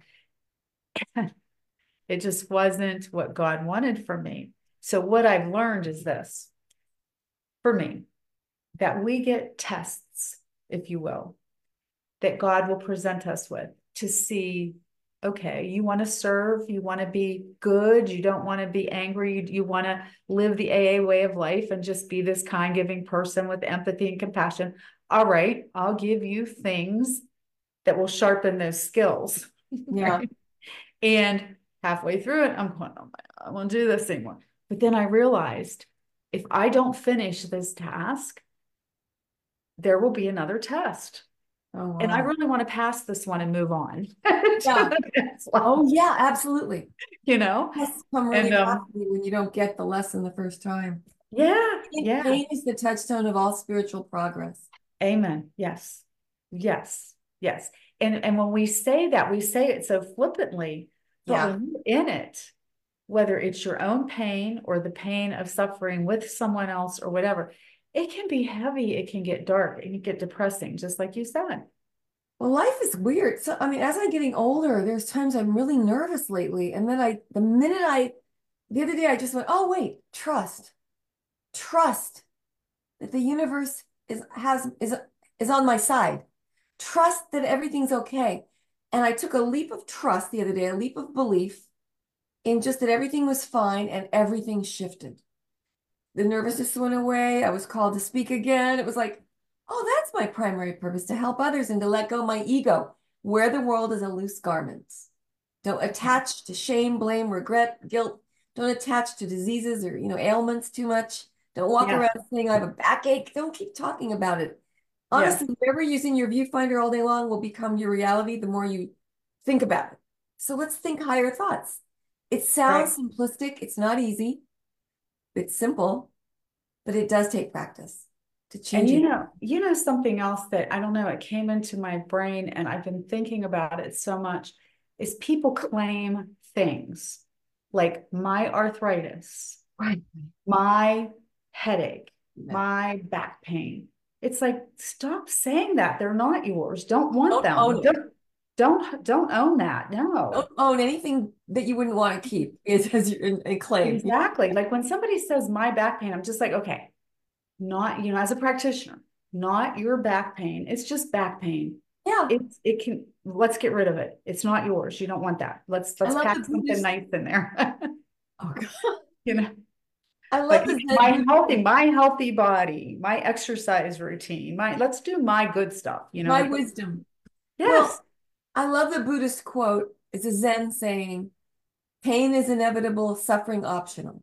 It just wasn't what God wanted for me. So, what I've learned is this for me, that we get tests, if you will, that God will present us with to see, okay, you want to serve, you want to be good, you don't want to be angry, you, you want to live the A A way of life and just be this kind, giving person with empathy and compassion. All right, I'll give you things that will sharpen those skills. Yeah. Right? And halfway through it, I'm going, oh my, I won't do this anymore. But then I realized if I don't finish this task, there will be another test. Oh, wow. And I really want to pass this one and move on. Yeah. Oh, yeah, absolutely. You know, Tests come really and um, rapidly when you don't get the lesson the first time. yeah, yeah. Pain is the touchstone of all spiritual progress. Amen. Yes, yes, yes. And and when we say that, we say it so flippantly, but Yeah. when you're in it, whether it's your own pain or the pain of suffering with someone else or whatever, it can be heavy. It can get dark. It can get depressing, just like you said. Well, life is weird. So, I mean, as I'm getting older, there's times I'm really nervous lately. And then I, the minute I, the other day, I just went, oh, wait, trust, trust that the universe is, has, is, is on my side. Trust that everything's okay. And I took a leap of trust the other day, a leap of belief in just that everything was fine and everything shifted. The nervousness went away. I was called to speak again. It was like, oh, that's my primary purpose, to help others and to let go my ego. Wear the world as a loose garment. Don't attach to shame, blame, regret, guilt. Don't attach to diseases or, you know, ailments too much. Don't walk Yeah. around saying I have a backache. Don't keep talking about it. Yeah. Honestly, whatever you use in your viewfinder all day long will become your reality the more you think about it. So let's think higher thoughts. It sounds Right. simplistic. It's not easy. It's simple, but it does take practice to And change you it. know, you know something else that I don't know, it came into my brain and I've been thinking about it so much is people claim things like my arthritis, Right. my headache, Yeah. my back pain. It's like, stop saying that. They're not yours. Don't want Don't own them. it. Don't, don't, don't own that. No. Don't own anything that you wouldn't want to keep is as your a claim. Exactly. Like when somebody says my back pain, I'm just like, okay, not, you know, as a practitioner, not your back pain. It's just back pain. Yeah. It's, it can, let's get rid of it. It's not yours. You don't want that. Let's, I let's love pack the something Buddhist. nice in there. Oh, God. You know, I love like the Zen my Buddhist. healthy, my healthy body, my exercise routine, my, let's do my good stuff, you know, My like, wisdom. yes, Well, I love the Buddhist quote. It's a Zen saying, pain is inevitable, suffering optional.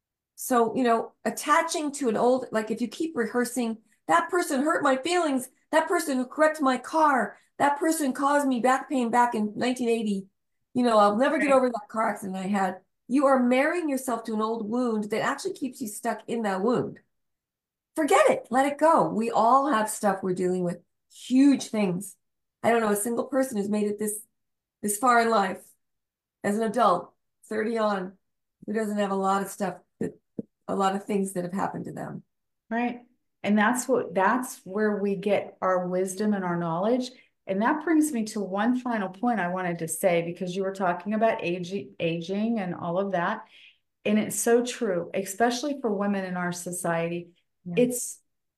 So, you know, attaching to an old, like if you keep rehearsing, that person hurt my feelings, that person wrecked my car, that person caused me back pain back in nineteen eighty. You know, I'll never get right, over that car accident I had. You are marrying yourself to an old wound that actually keeps you stuck in that wound. Forget it, let it go. We all have stuff we're dealing with, huge things. I don't know a single person who's made it this this far in life as an adult, thirty on, who doesn't have a lot of stuff that a lot of things that have happened to them. right. And that's what, that's where we get our wisdom and our knowledge. And that brings me to one final point I wanted to say, because you were talking about aging, aging and all of that. And it's so true, especially for women in our society. Yeah. It's,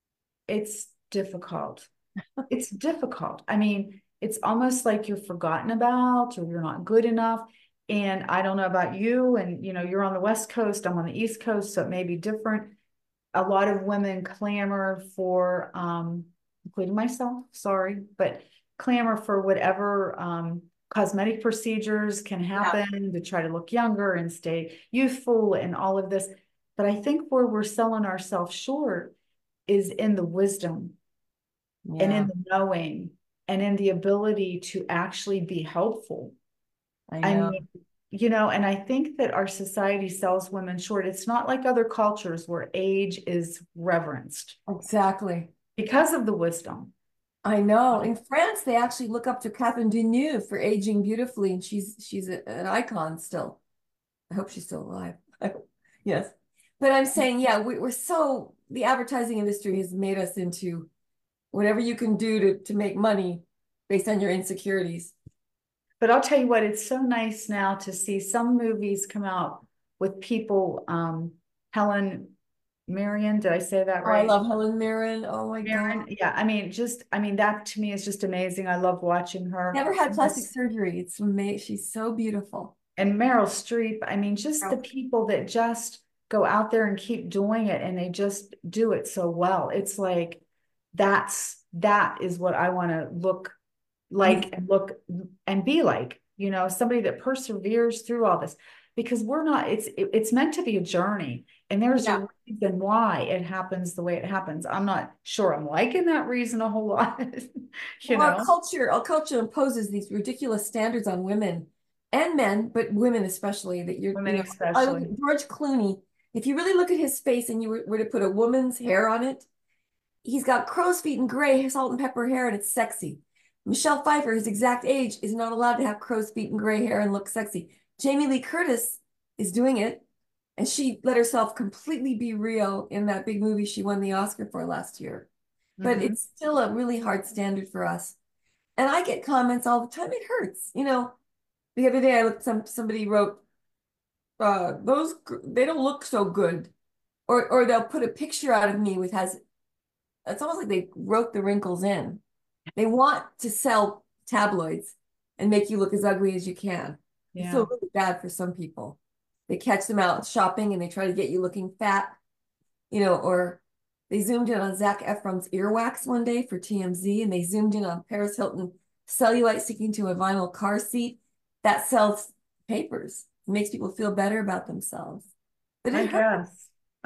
it's difficult. It's difficult. I mean, it's almost like you're forgotten about or you're not good enough. And I don't know about you, and you know, you're on the West Coast, I'm on the East Coast, so it may be different. A lot of women clamor for, um, including myself, sorry, but clamor for whatever um, cosmetic procedures can happen yeah. to try to look younger and stay youthful and all of this. But I think where we're selling ourselves short is in the wisdom yeah. and in the knowing and in the ability to actually be helpful. I know. I mean, you know, and I think that our society sells women short. It's not like other cultures where age is reverenced. Exactly. Because of the wisdom. I know. In France, they actually look up to Catherine Deneuve for aging beautifully, and she's she's a, an icon still. I hope she's still alive. I hope, yes. But I'm saying, yeah, we, we're so, the advertising industry has made us into whatever you can do to, to make money based on your insecurities. But I'll tell you what, it's so nice now to see some movies come out with people, um, Helen Marion, did I say that Oh, I right? love Helen Mirren. Oh my God. Mirren, yeah, I mean, just, I mean, that to me is just amazing. I love watching her. Never had plastic surgery. It's amazing. She's so beautiful. And Meryl Streep, I mean, just the Oh, people that just go out there and keep doing it and they just do it so well. It's like that's that is what I want to look me- like and look and be like, you know, somebody that perseveres through all this because we're not, it's it, it's meant to be a journey and there's yeah. a reason why it happens the way it happens. I'm not sure I'm liking that reason a whole lot, you Well, our know, culture, our culture imposes these ridiculous standards on women and men, but women especially, that you're, you women know, I look especially. at George Clooney. If you really look at his face and you were, were to put a woman's hair on it, he's got crow's feet and gray salt and pepper hair, and it's sexy. Michelle Pfeiffer, his exact age, is not allowed to have crow's feet and gray hair and look sexy. Jamie Lee Curtis is doing it, and she let herself completely be real in that big movie she won the Oscar for last year. But Mm-hmm. it's still a really hard standard for us. And I get comments all the time. It hurts. You know, the other day I looked, some somebody wrote, uh, those they don't look so good. Or or they'll put a picture out of me with has it's almost like they wrote the wrinkles in. They want to sell tabloids and make you look as ugly as you can. I Yeah. feel really bad for some people. They catch them out shopping and they try to get you looking fat, you know, or they zoomed in on Zac Efron's earwax one day for T M Z, and they zoomed in on Paris Hilton cellulite sticking to a vinyl car seat. That sells papers. It makes people feel better about themselves. But I it hurts. guess.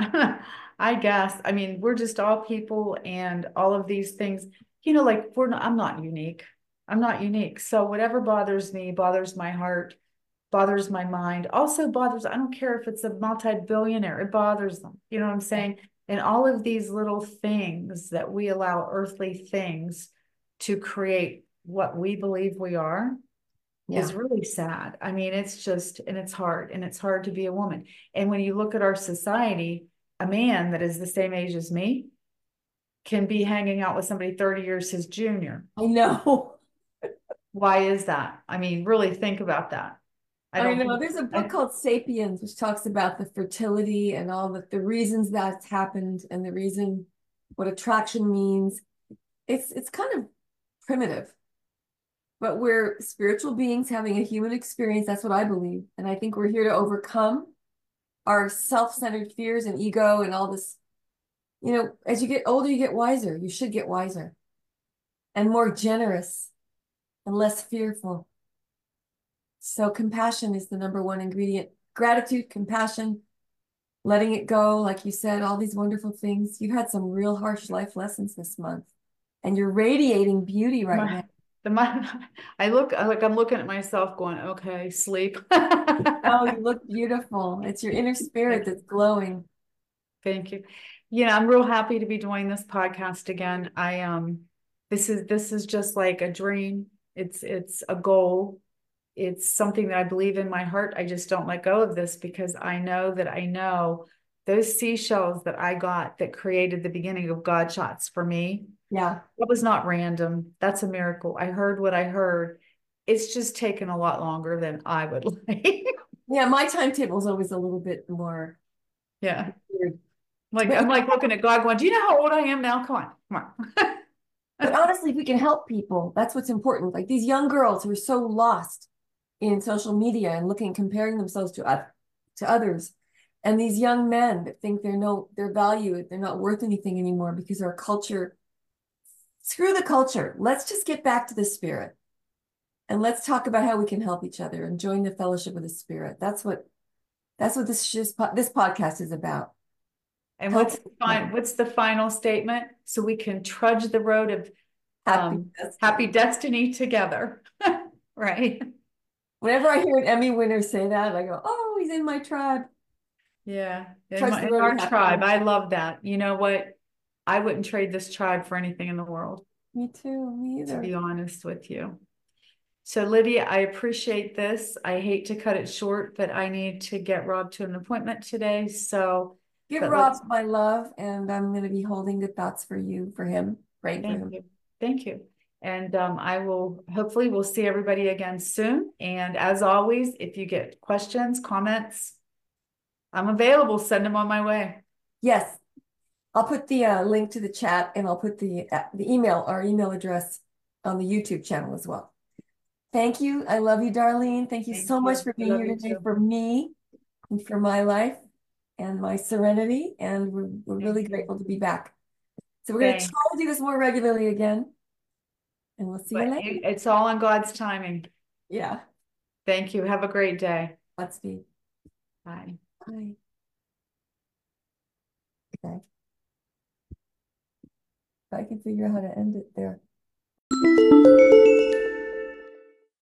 I guess. I mean, we're just all people and all of these things, you know, like we're not, I'm not unique. I'm not unique. So whatever bothers me, bothers my heart, bothers my mind, also bothers, I don't care if it's a multi-billionaire, it bothers them. You know what I'm saying? And all of these little things that we allow earthly things to create what we believe we are is Yeah. really sad. I mean, it's just, and it's hard, and it's hard to be a woman. And when you look at our society, a man that is the same age as me can be hanging out with somebody thirty years his junior. I know. Why is that? I mean, really think about that. I I don't know. think, There's a book I, called Sapiens, which talks about the fertility and all the, the reasons that's happened and the reason what attraction means. It's it's kind of primitive, but we're spiritual beings having a human experience. That's what I believe. And I think we're here to overcome our self-centered fears and ego and all this. You know, as you get older, you get wiser. You should get wiser and more generous and less fearful. So compassion is the number one ingredient. Gratitude, compassion, letting it go, like you said, all these wonderful things. You've had some real harsh life lessons this month, and you're radiating beauty right my, now. the my, I look I like I'm looking at myself going, okay, sleep. Oh, you look beautiful. It's your inner spirit Thank that's you. glowing. Thank you. Yeah, I'm real happy to be doing this podcast again. I um this is this is just like a dream. It's it's a goal. It's something that I believe in my heart. I just don't let go of this because I know that I know those seashells that I got that created the beginning of God shots for me. Yeah. That was not random. That's a miracle. I heard what I heard. It's just taken a lot longer than I would like. Yeah, my timetable is always a little bit more Yeah. weird. Like But I'm like looking at God going, do you know how old I am now? Come on, come but on. honestly, if we can help people, that's what's important. Like these young girls who are so lost in social media and looking, comparing themselves to uh, to others, and these young men that think they're no, they're valued, they're not worth anything anymore because our culture. Screw the culture. Let's just get back to the spirit, and let's talk about how we can help each other and join the fellowship of the spirit. That's what that's what this this podcast is about. And what's Helping the each fine, other. what's the final statement? So we can trudge the road of Happy um, happy destiny. destiny together. Right. Whenever I hear an Emmy winner say that, I go, "Oh, he's in my tribe." Yeah. In, Trudge my, the in road our of tribe. happiness. I love that. You know what? I wouldn't trade this tribe for anything in the world. Me too. Me to be either. honest with you. So Lydia, I appreciate this. I hate to cut it short, but I need to get Rob to an appointment today. So, Give but Rob let's, my love, and I'm going to be holding good thoughts for you, for him, praying for thank him. you. Thank you. And um, I will, hopefully we'll see everybody again soon. And as always, if you get questions, comments, I'm available. Send them on my way. Yes, I'll put the uh, link to the chat, and I'll put the uh, the email, our email address on the YouTube channel as well. Thank you. I love you, Darlene. Thank you Thank so much you. for I being love here you today too. for me and for my life and my serenity. And we're, we're Thank really you. grateful to be back. So we're going to Thanks. try to do this more regularly again. And we'll see you But later. it, it's all in God's timing. Yeah. Thank you. Have a great day. Godspeed. Bye. Bye. Okay. If I can figure out how to end it there.